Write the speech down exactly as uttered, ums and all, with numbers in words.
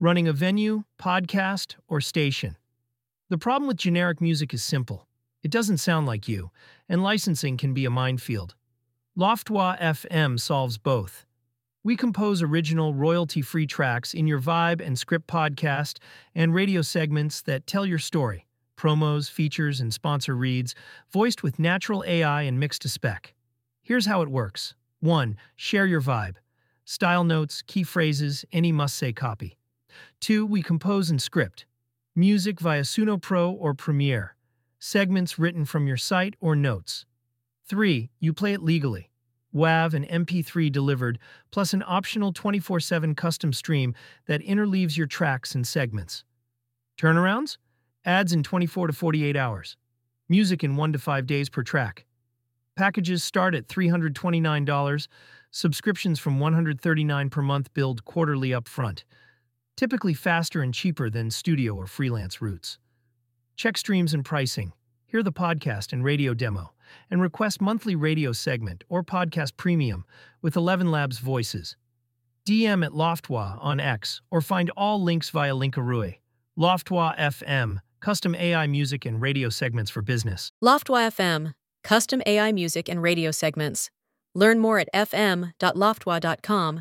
running a venue, podcast, or station. The problem with generic music is simple. It doesn't sound like you, and licensing can be a minefield. Loftwa F M solves both. We compose original, royalty-free tracks in your Vibe and Script podcast and radio segments that tell your story, promos, features, and sponsor reads, voiced with natural A I and mixed to spec. Here's how it works. one. Share your vibe. Style notes, key phrases, any must-say copy. two. We compose and script. Music via Suno Pro or Premiere. Segments written from your site or notes. three. You play it legally. W A V and M P three delivered, plus an optional twenty-four seven custom stream that interleaves your tracks and segments. Turnarounds? Ads in twenty-four to forty-eight hours. Music in one to five days per track. Packages start at three hundred twenty-nine dollars, subscriptions from one hundred thirty-nine dollars per month billed quarterly upfront, typically faster and cheaper than studio or freelance routes. Check streams and pricing, hear the podcast and radio demo, and request monthly radio segment or podcast premium with Eleven Labs voices. D M at Loftwa on X or find all links via Linkaroo. Loftwa F M, custom A I music and radio segments for business. Loftwa F M, custom A I music and radio segments. Learn more at f m dot loftwa dot com.